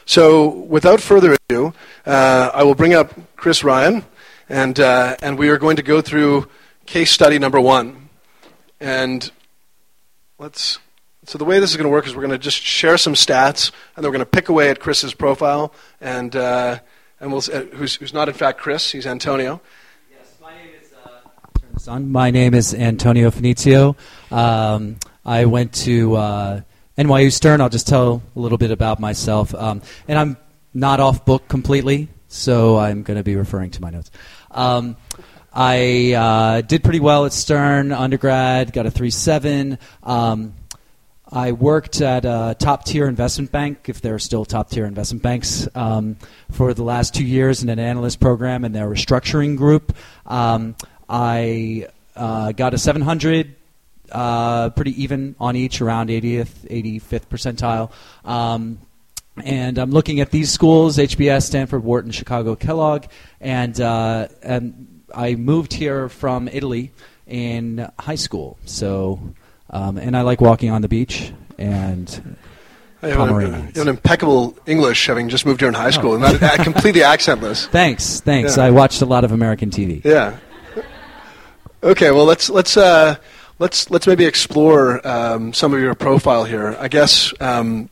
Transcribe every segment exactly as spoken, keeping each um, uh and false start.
So without further ado, uh, I will bring up Chris Ryan, and uh, and we are going to go through case study number one. And let's. So the way this is going to work is we're going to just share some stats, and then we're going to pick away at Chris's profile, and uh, and we'll uh, who's who's not in fact Chris, he's Antonio. Yes, my name is. Uh, turn this on. My name is Antonio Finizio. Um, I went to uh, N Y U Stern. I'll just tell a little bit about myself, um, and I'm not off book completely, so I'm going to be referring to my notes. Um, I uh, did pretty well at Stern undergrad, got a three point seven. Um, I worked at a top-tier investment bank, if there are still top-tier investment banks, um, for the last two years in an analyst program in their restructuring group. Um, I uh, got a seven hundred, uh, pretty even on each, around eightieth, eighty-fifth percentile. Um, and I'm looking at these schools, H B S, Stanford, Wharton, Chicago, Kellogg, and, uh, and I moved here from Italy in high school, so... Um, and I like walking on the beach and Pomeranians. You have an impeccable English, having just moved here in high school, oh. and not uh, completely accentless. Thanks, thanks. Yeah. I watched a lot of American T V. Yeah. Okay, well let's let's uh, let's let's maybe explore um, some of your profile here. I guess. Um,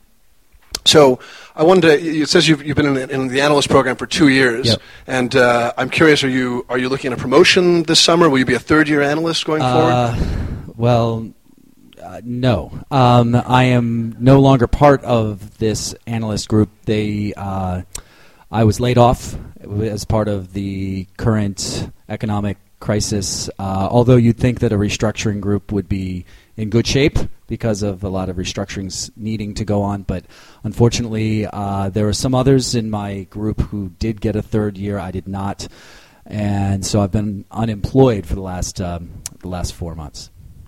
so I wanted to. It says you've you've been in the, in the analyst program for two years, yep. and uh, I'm curious. Are you are you looking at a promotion this summer? Will you be a third year analyst going uh, forward? Well. Uh, no, um, I am no longer part of this analyst group. They, uh, I was laid off as part of the current economic crisis. Uh, although you'd think that a restructuring group would be in good shape because of a lot of restructurings needing to go on, but unfortunately, uh, there were some others in my group who did get a third year. I did not, and so I've been unemployed for the last um, the last four months.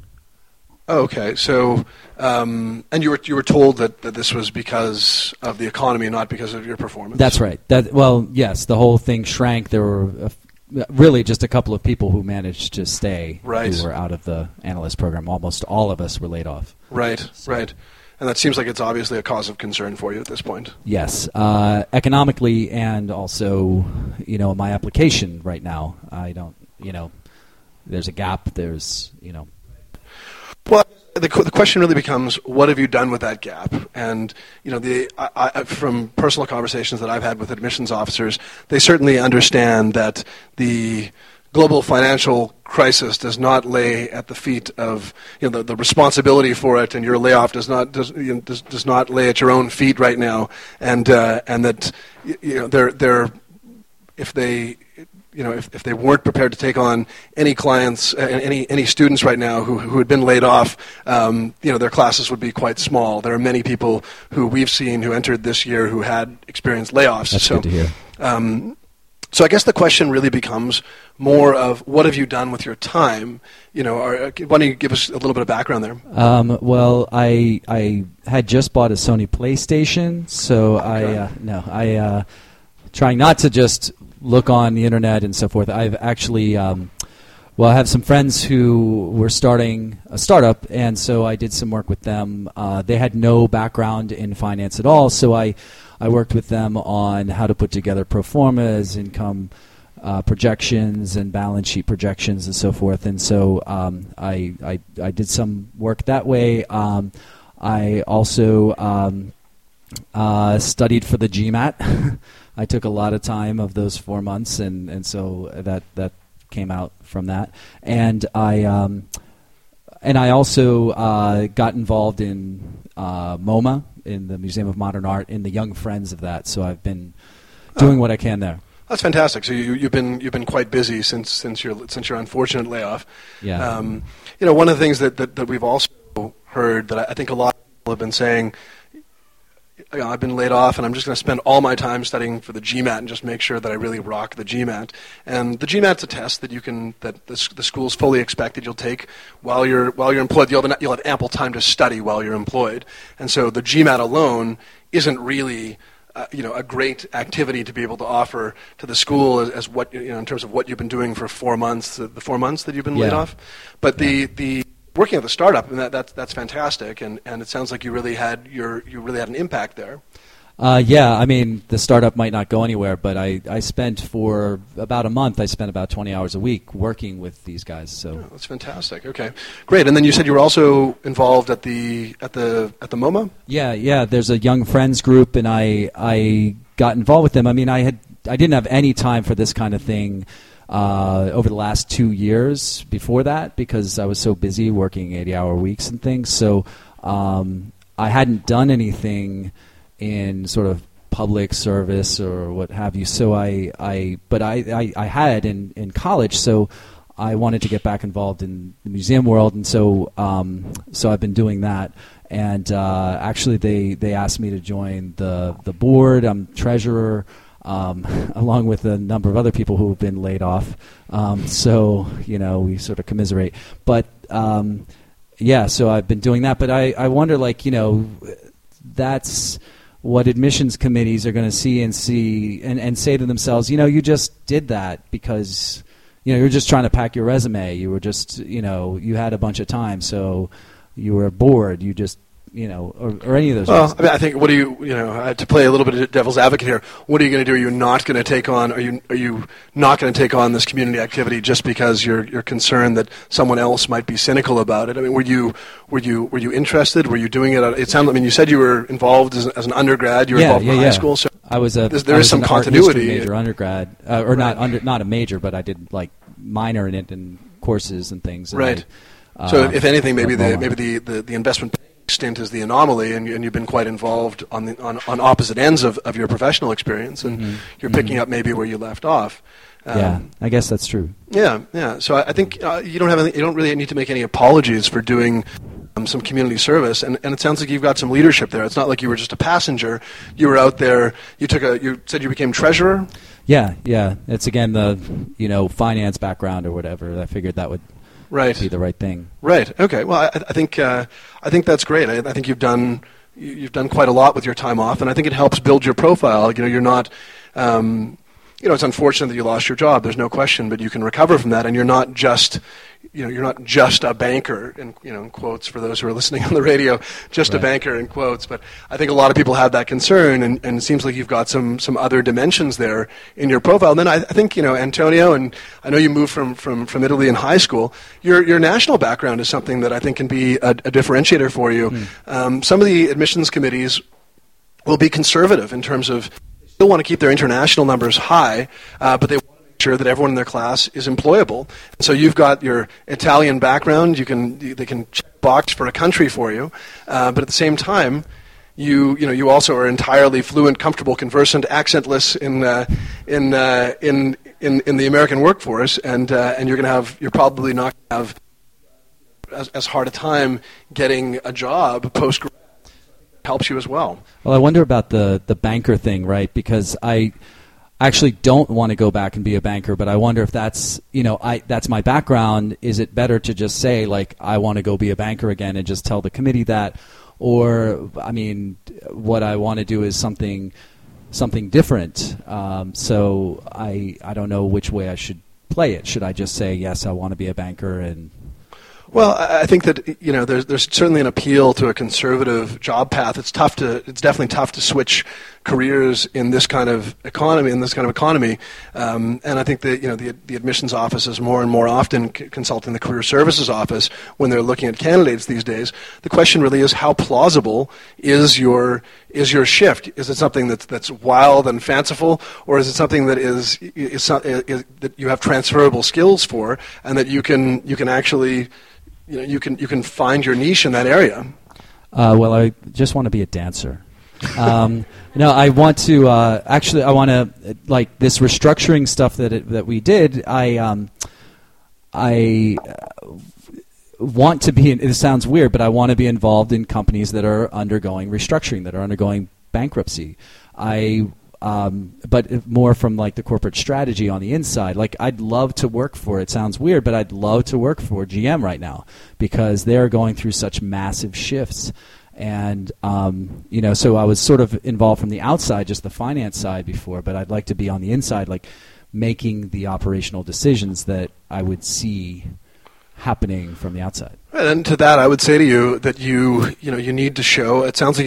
Oh, okay. So, um, and you were you were told that, that this was because of the economy, not because of your performance. That's right. That well, yes, the whole thing shrank. There were a, really just a couple of people who managed to stay, right. who were out of the analyst program. Almost all of us were laid off. Right, so. right. And that seems like it's obviously a cause of concern for you at this point. Yes, uh, economically, and also, you know, my application right now. I don't, you know, there's a gap. There's, you know. Well, the, the question really becomes, what have you done with that gap? And you know, the I, I, from personal conversations that I've had with admissions officers, they certainly understand that the global financial crisis does not lay at the feet of, you know, the, the responsibility for it, and your layoff does not does, you know, does, does not lay at your own feet right now, and uh, and that you know they're they're if they. You know, if, if they weren't prepared to take on any clients, uh, any any students right now who who had been laid off, um, you know, their classes would be quite small. There are many people who we've seen who entered this year who had experienced layoffs. That's so, good to hear. Um, so I guess the question really becomes more of what have you done with your time? You know, are, why don't you give us a little bit of background there? Um, well, I I had just bought a Sony PlayStation, so okay. I uh, no I uh, trying not to just look on the internet and so forth. I've actually, um, well, I have some friends who were starting a startup, and so I did some work with them. Uh, they had no background in finance at all, so I, I worked with them on how to put together pro formas, income uh, projections, and balance sheet projections, and so forth. And so um, I, I, I did some work that way. Um, I also um, uh, studied for the GMAT. I took a lot of time of those four months, and, and so that that came out from that. And I um, and I also uh, got involved in uh, MoMA, in the Museum of Modern Art, in the Young Friends of that. So I've been doing uh, what I can there. That's fantastic. So you, you've been you've been quite busy since since your since your unfortunate layoff. Yeah. Um, you know, one of the things that, that, that we've also heard that I, I think a lot of people have been saying. You know, I've been laid off, and I'm just going to spend all my time studying for the GMAT and just make sure that I really rock the GMAT. And the GMAT's a test that you can that the, the school's fully expected you'll take while you're while you're employed. You'll have, you'll have ample time to study while you're employed. And so the GMAT alone isn't really uh, you know a great activity to be able to offer to the school as, as what you know in terms of what you've been doing for four months, the, the four months that you've been yeah. laid off. But the yeah. the working at the startup, and that, that's that's fantastic, and, and it sounds like you really had your you really had an impact there. Uh, yeah, I mean, the startup might not go anywhere, but I, I spent for about a month, I spent about twenty hours a week working with these guys. So oh, that's fantastic. Okay, great. And then you said you were also involved at the at the at the MoMA? Yeah, yeah. There's a young friends group, and I I got involved with them. I mean, I had I didn't have any time for this kind of thing uh, over the last two years before that because I was so busy working eighty-hour weeks and things. So um, I hadn't done anything in sort of public service or what have you. So I, I but I, I, I had in, in college, so I wanted to get back involved in the museum world, and so um, so I've been doing that. And uh, actually, they, they asked me to join the the board. I'm treasurer, um, along with a number of other people who have been laid off. Um, so you know, we sort of commiserate. But um, yeah, so I've been doing that. But I, I wonder, like, you know, that's what admissions committees are going to see and see and, and say to themselves, you know, you just did that because, you know, you're just trying to pack your resume. You were just, you know, you had a bunch of time, so you were bored. You just, you know, or, or any of those. Well, I, mean, I think, what are you, you know, uh, to play a little bit of devil's advocate here, what are you going to do? Are you not going to take on, are you are you not going to take on this community activity just because you're you're concerned that someone else might be cynical about it? I mean, were you were you were you interested? Were you doing it? It sounded. I mean, you said you were involved as, as an undergrad. You were yeah, involved yeah, in yeah. high school. So I was a. there I is was some an art continuity. history major undergrad, uh, or right. not under not a major, but I did like minor in it and courses and things. And right. I, uh, so if anything, maybe the MoMA. maybe the, the, the investment stint is the anomaly, and, and you've been quite involved on the on, on opposite ends of, of your professional experience, and mm-hmm. you're picking mm-hmm. up maybe where you left off. Um, yeah, I guess that's true. Yeah, yeah. So I, I think uh, you don't have any, you don't really need to make any apologies for doing um, some community service, and, and it sounds like you've got some leadership there. It's not like you were just a passenger. You were out there. You took a. You said you became treasurer. Yeah, yeah. It's again the you know finance background or whatever. I figured that would. Right. Be the right thing. Right. Okay. Well, I, I think uh, I think that's great. I, I think you've done you've done quite a lot with your time off, and I think it helps build your profile. You know, you're not. Um, you know, it's unfortunate that you lost your job. There's no question, but you can recover from that, and you're not just. You know, you're not just a banker, in you know, in quotes for those who are listening on the radio, just right. a banker in quotes. But I think a lot of people have that concern, and, and it seems like you've got some some other dimensions there in your profile. And then I, I think, you know, Antonio, and I know you moved from, from, from Italy in high school. Your your national background is something that I think can be a, a differentiator for you. Mm. Um, some of the admissions committees will be conservative in terms of they still want to keep their international numbers high, uh, but they sure that everyone in their class is employable. So you've got your Italian background. You can they can check box for a country for you, uh, but at the same time, you you know you also are entirely fluent, comfortable, conversant, accentless in uh, in, uh, in in in the American workforce, and uh, and you're going to have you're probably not going to have as, as hard a time getting a job post grad. Helps you as well. Well, I wonder about the the banker thing, right? Because I. actually don't want to go back and be a banker, but I wonder if that's, you know, I that's my background. Is it better to just say, like, I want to go be a banker again and just tell the committee that? Or, I mean, what I want to do is something something different. Um, so I I don't know which way I should play it. Should I just say, yes, I want to be a banker and... Well, I think that, you know, there's there's certainly an appeal to a conservative job path. It's tough to it's definitely tough to switch careers in this kind of economy in this kind of economy. Um, and I think that, you know, the the admissions office is more and more often c- consulting the career services office when they're looking at candidates these days. The question really is, how plausible is your is your shift? Is it something that's that's wild and fanciful, or is it something that is is, is, is that you have transferable skills for, and that you can you can actually you know, you can you can find your niche in that area? Uh, well, I just want to be a dancer. Um, no, I want to uh, actually. I want to like this restructuring stuff that it, that we did. I um, I uh, want to be. It sounds weird, but I want to be involved in companies that are undergoing restructuring, that are undergoing bankruptcy. I. Um, but more from like the corporate strategy on the inside. Like I'd love to work for, it sounds weird, but I'd love to work for G M right now because they're going through such massive shifts. And, um, you know, so I was sort of involved from the outside, just the finance side before, but I'd like to be on the inside, like making the operational decisions that I would see happening from the outside. And to that, I would say to you that you, you know, you need to show, it sounds like you've got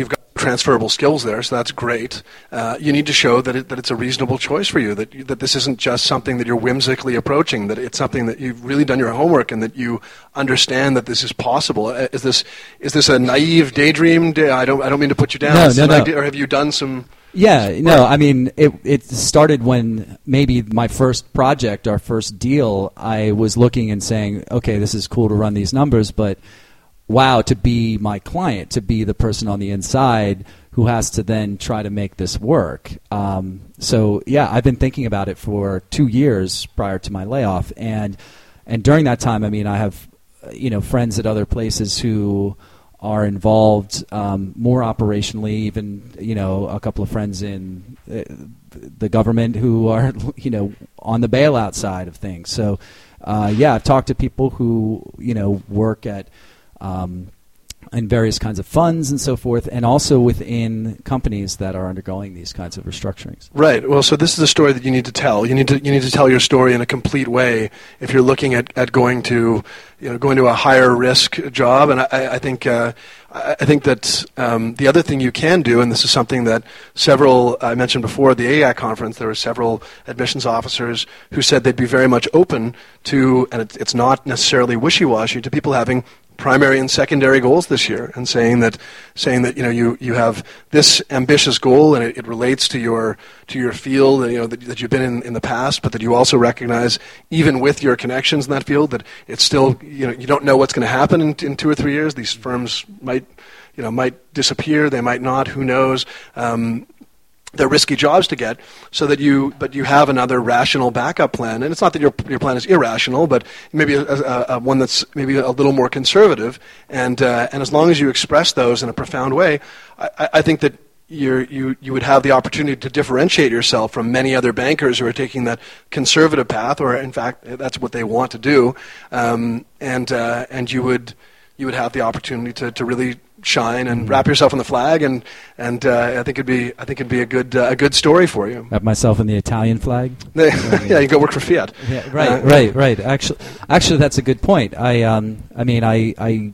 transferable skills there, so that's great. Uh, you need to show that it, that it's a reasonable choice for you, that you, that this isn't just something that you're whimsically approaching, that it's something that you've really done your homework and that you understand that this is possible. Uh, Is this is this a naive daydream? I don't I don't mean to put you down. No, Is no, it an no. idea, or have you done some? Yeah, no, I mean, it it started when maybe my first project, our first deal, I was looking and saying, okay, this is cool to run these numbers, but wow, to be my client, to be the person on the inside who has to then try to make this work. Um, so, yeah, I've been thinking about it for two years prior to my layoff, and and during that time, I mean, I have, you know, friends at other places who are involved um, more operationally, even, you know, a couple of friends in uh, the government who are, you know, on the bailout side of things. So, uh, yeah, I've talked to people who, you know, work at um, in various kinds of funds and so forth, and also within companies that are undergoing these kinds of restructurings. Right. Well, so this is a story that you need to tell. You need to you need to tell your story in a complete way if you're looking at, at going to, you know, going to a higher risk job. And I, I think uh, I think that um, the other thing you can do, and this is something that several I mentioned before at the A A C conference, there were several admissions officers who said they'd be very much open to, and it's, it's not necessarily wishy-washy, to people having primary and secondary goals this year, and saying that saying that you know you, you have this ambitious goal and it, it relates to your to your field, and you know that, that you've been in, in the past, but that you also recognize, even with your connections in that field, that it's still, you know, you don't know what's going to happen in, in two or three years. These firms might you know might disappear, they might not, who knows. Um, They're risky jobs to get, so that you, but you have another rational backup plan. And it's not that your your plan is irrational, but maybe a, a, a one that's maybe a little more conservative. And uh, and as long as you express those in a profound way, I, I think that you're, you you would have the opportunity to differentiate yourself from many other bankers who are taking that conservative path, or in fact that's what they want to do. Um, and uh, and you would you would have the opportunity to, to really shine and wrap yourself in the flag, and and uh, I think it'd be I think it'd be a good uh, a good story for you. Wrap myself in the Italian flag. Yeah, you go work for Fiat. Yeah, right, uh, right, right. Actually, actually, that's a good point. I um, I mean, I I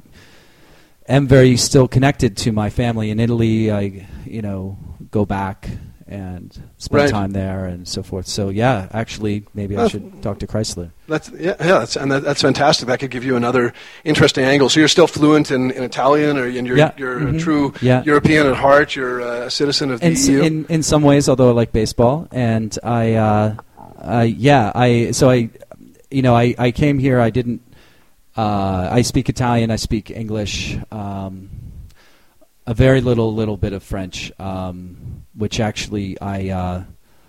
am very still connected to my family in Italy. I you know go back and spend right. time there and so forth. So yeah, actually, maybe I uh, should talk to Chrysler. That's yeah, yeah, that's, and that, that's fantastic. That could give you another interesting angle. So you're still fluent in, in Italian, or and you're yeah. you're mm-hmm. a true yeah. European at heart. You're a citizen of the in, E U. In in some ways, although I like baseball, and I, uh, I yeah, I so I, you know, I, I came here. I didn't. Uh, I speak Italian. I speak English. Um, a very little little bit of French, um, which actually I uh,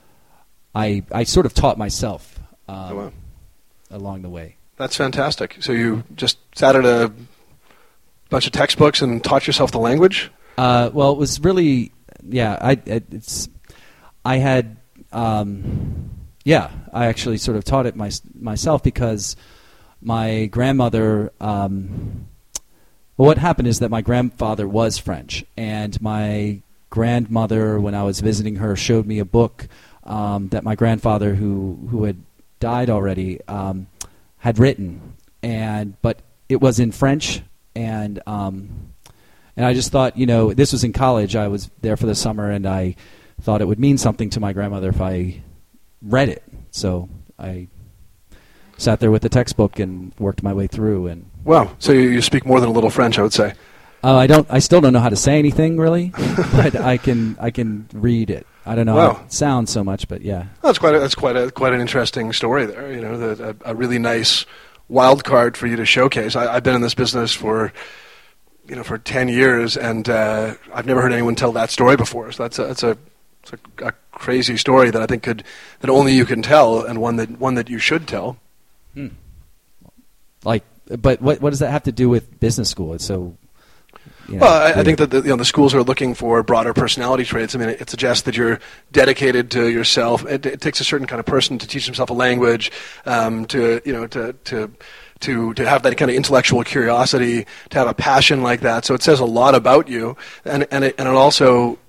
I I sort of taught myself um, oh, wow. along the way. That's fantastic. So you just sat at a bunch of textbooks and taught yourself the language? Uh, well, it was really yeah. I it's I had um, yeah. I actually sort of taught it my, myself because my grandmother. Um, Well, what happened is that my grandfather was French, and my grandmother, when I was visiting her, showed me a book um, that my grandfather, who who had died already, um, had written, and but it was in French, and um, and I just thought, you know, this was in college. I was there for the summer, and I thought it would mean something to my grandmother if I read it. So I sat there with the textbook and worked my way through, and. Wow. So you, you speak more than a little French, I would say. Uh, I don't. I still don't know how to say anything really, but I can. I can read it. I don't know wow. how it sounds so much, but yeah. That's quite. A, that's quite a quite an interesting story there. You know, the, a, a really nice wild card for you to showcase. I, I've been in this business for, you know, for ten years, and uh, I've never heard anyone tell that story before. So that's a, that's a, it's a, a crazy story that I think could that only you can tell, and one that one that you should tell. Hmm. Like. But what what does that have to do with business school? It's so. You know, well, I, I think that the, you know, the schools are looking for broader personality traits. I mean, it, it suggests that you're dedicated to yourself. It, it takes a certain kind of person to teach himself a language, um, to you know, to to to to have that kind of intellectual curiosity, to have a passion like that. So it says a lot about you, and and it, and it also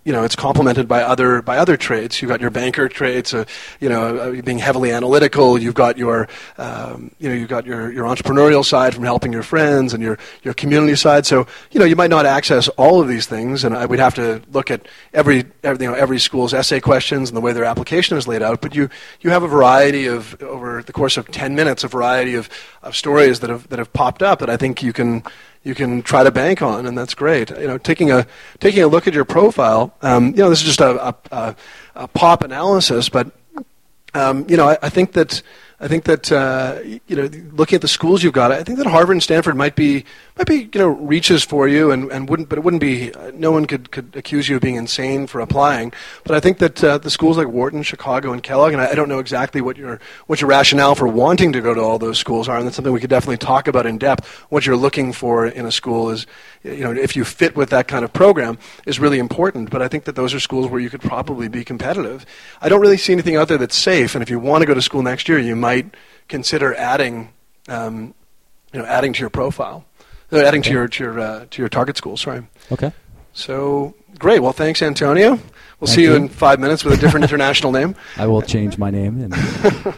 you know, it's complemented by other by other traits. You've got your banker traits, uh, you know, uh, being heavily analytical. You've got your, um, you know, you've got your, your entrepreneurial side from helping your friends, and your, your community side. So, you know, you might not access all of these things, and I would have to look at every, every you know every school's essay questions and the way their application is laid out. But you you have a variety of, over the course of ten minutes, a variety of, of stories that have that have popped up that I think you can. you can try to bank on, and that's great. You know, taking a taking a look at your profile. Um, you know, this is just a, a, a, a pop analysis, but um, you know, I, I think that I think that uh, you know, looking at the schools you've got, I think that Harvard and Stanford might be might be you know reaches for you, and, and wouldn't, but it wouldn't be. Uh, no one could, could accuse you of being insane for applying. But I think that uh, the schools like Wharton, Chicago, and Kellogg, and I, I don't know exactly what your what your rationale for wanting to go to all those schools are, and that's something we could definitely talk about in depth. What you're looking for in a school is, you know, if you fit with that kind of program, is really important. But I think that those are schools where you could probably be competitive. I don't really see anything out there that's safe, and if you want to go to school next year, you might consider adding, um, you know, adding to your profile, uh, adding okay. to your to your uh, to your target school. Sorry. Okay. So great. Well, thanks, Antonio. We'll Thank see you, you in five minutes with a different international name. I will change my name. And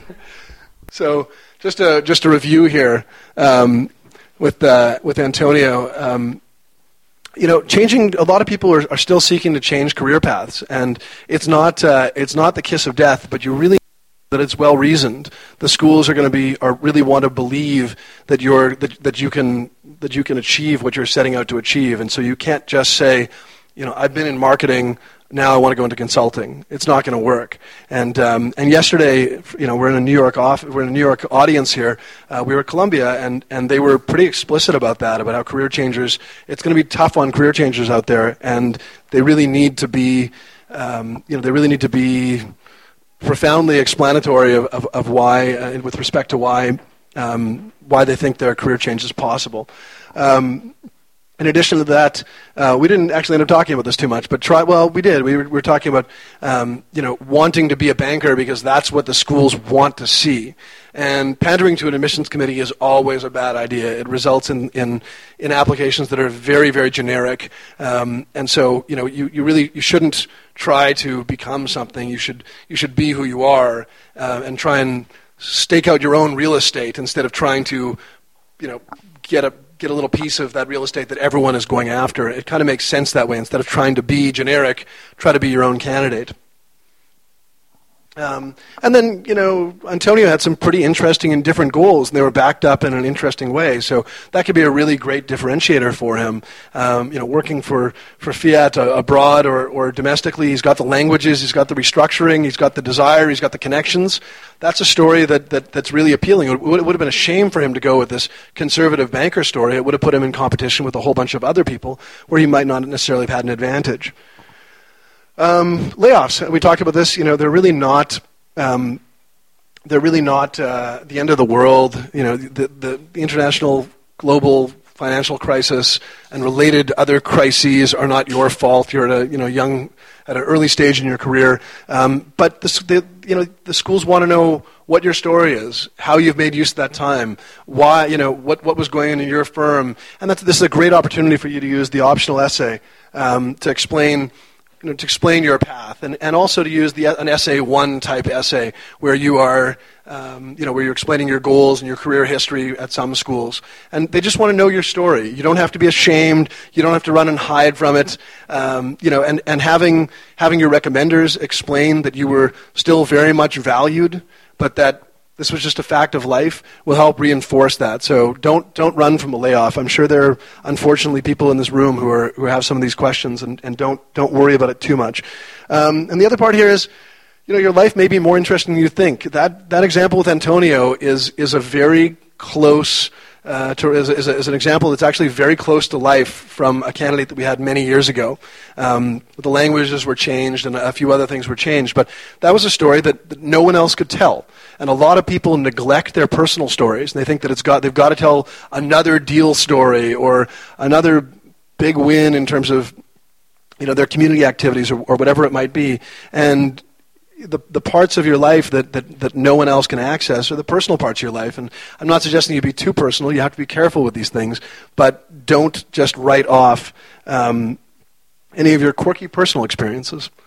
so just a just a review here um, with uh, with Antonio. Um, You know, changing. A lot of people are, are still seeking to change career paths, and it's not uh, it's not the kiss of death. But you really that it's well reasoned. The schools are going to be are really want to believe that you're that, that you can that you can achieve what you're setting out to achieve, and so you can't just say, you know, I've been in marketing. Now I want to go into consulting. It's not going to work. And um, and yesterday, you know, we're in a New York off, we're in a New York audience here. Uh, we were at Columbia, and, and they were pretty explicit about that, about how career changers. It's going to be tough on career changers out there, and they really need to be, um, you know, they really need to be profoundly explanatory of of, of why, uh, with respect to why um, why they think their career change is possible. Um, In addition to that, uh, we didn't actually end up talking about this too much, but try. Well, we did. We were, we were talking about, um, you know, wanting to be a banker because that's what the schools want to see. And pandering to an admissions committee is always a bad idea. It results in in, in applications that are very, very generic. Um, and so, you know, you, you really you shouldn't try to become something. You should you should be who you are uh, and try and stake out your own real estate instead of trying to, you know, get a get a little piece of that real estate that everyone is going after. It kind of makes sense that way. Instead of trying to be generic, try to be your own candidate. Um, and then, you know, Antonio had some pretty interesting and different goals, and they were backed up in an interesting way. So that could be a really great differentiator for him. Um, you know, working for, for Fiat uh, abroad or, or domestically, he's got the languages, he's got the restructuring, he's got the desire, he's got the connections. That's a story that, that that's really appealing. It would, it would have been a shame for him to go with this conservative banker story. It would have put him in competition with a whole bunch of other people where he might not necessarily have had an advantage. Um, layoffs. We talked about this. You know, they're really not. Um, they're really not uh, the end of the world. You know, the, the the international global financial crisis and related other crises are not your fault. You're at a you know young at an early stage in your career. Um, but the, the you know the schools want to know what your story is, how you've made use of that time, why you know what what was going on in your firm, and that's this is a great opportunity for you to use the optional essay um, to explain. You know, to explain your path, and, and also to use the an essay one type essay where you are, um, you know, where you're explaining your goals and your career history at some schools, and they just want to know your story. You don't have to be ashamed. You don't have to run and hide from it. Um, you know, and, and having having your recommenders explain that you were still very much valued, but that this was just a fact of life will help reinforce that. So don't don't run from a layoff. I'm sure there are unfortunately people in this room who are who have some of these questions, and, and don't don't worry about it too much. Um, and the other part here is, you know, your life may be more interesting than you think. That that example with Antonio is is a very close. Uh, to, is, is, a, is an example that's actually very close to life from a candidate that we had many years ago. Um, the languages were changed and a few other things were changed, but that was a story that, that no one else could tell. And a lot of people neglect their personal stories, and they think that it's got they've got to tell another deal story or another big win in terms of you know their community activities or, or whatever it might be. And The, the parts of your life that, that, that no one else can access are the personal parts of your life. And I'm not suggesting you be too personal. You have to be careful with these things. But don't just write off, um, Any of your quirky personal experiences?